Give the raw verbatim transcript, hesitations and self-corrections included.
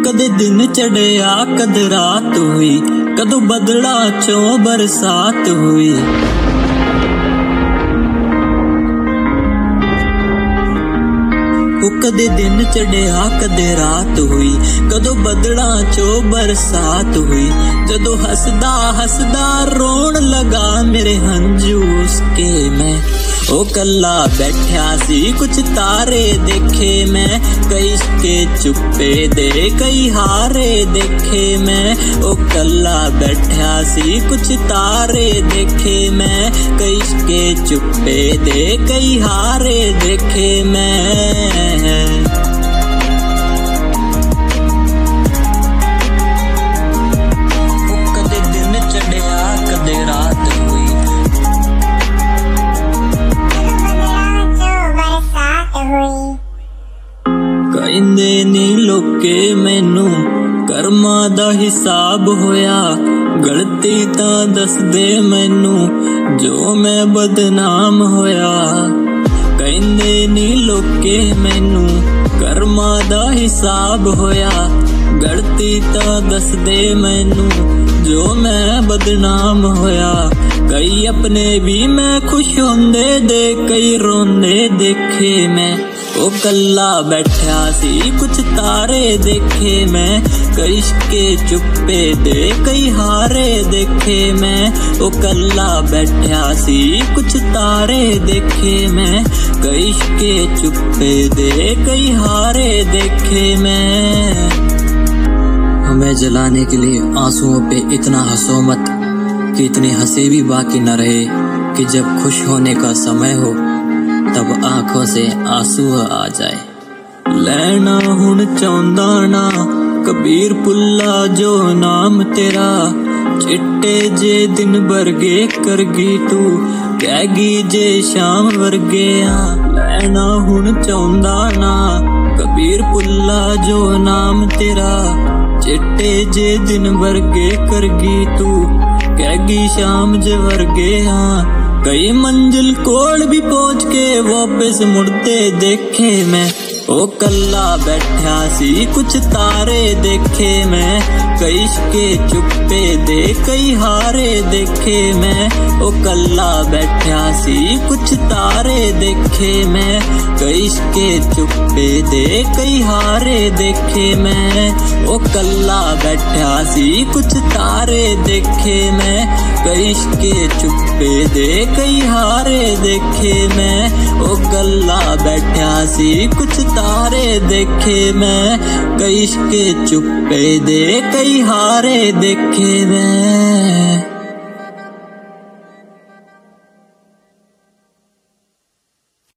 कदे दिन चढ़िया कद रात हुई, कदों बदला चो बरसात हुई। कदे दिन चढ़िया कदे रात हुई, कदों बदला चो बरसात हुई। जदों हसदा हसदा रोन लगा मेरे हंजू उसके मैं, ओ कल्ला बैठा सी कुछ तारे देखे मैं, कई के चुप्पे दे कई हारे देखे मैं। ओ कल्ला बैठा सी कुछ तारे देखे मैं, कई के चुप्पे दे कई हारे देखे मैं। कदे दिन चढ़िया कदे रात हुई, कहंदे नी लोके मैनू कर्मा दा हिसाब होया, गलती तां दस दे मैनू जो मैं बदनाम होया। कहंदे नी लोके मैनू कर्मा दा हिसाब होया, गलती तां दस दे मैनू जो मैं बदनाम होया। कई अपने भी मैं खुश होंदे दे कई रोंदे देखे मैं, ओ कल्ला बैठा सी कुछ तारे देखे मैं, कई के चुप्पे दे कई हारे देखे मैं। ओ कल्ला बैठा सी कुछ तारे देखे मैं, कई के चुप्पे दे कई हारे देखे मैं। हमें जलाने के लिए आंसुओं पे इतना हंसो मत कि इतनी हंसी भी बाकी न रहे, कि जब खुश होने का समय हो तब आंखों से आंसू आ जाए। लैना हुण चाहुंदा ना कबीर पुल्ला जो नाम तेरा, चिट्टे जे दिन वर्गे करगी तू कहगी जे शाम वर्गे आ। लैना हुण चाहुंदा ना कबीर पुल्ला जो नाम तेरा, चिट्टे जे दिन वर्गे करगी तू कहगी शाम जे वर्गे हाँ। कई मंजिल कोल भी पहुंच के वापस मुड़ते देखे मैं, ओ कल्ला बैठा सी कुछ तारे देखे मैं, कई के चुप्पे दे कई हारे देखे मैं। ओ कल्ला बैठा सी कुछ तारे देखे मैं, कई के चुप्पे दे कई हारे देखे मैं। ओ कल्ला बैठा सी कुछ तारे देखे मैं, कई के चुप्पे दे कई हारे देखे मैं। ओ कल्ला बैठा सी कुछ तारे देखे मैं, कई के चुप्पे दे कई हारे देखे मैं।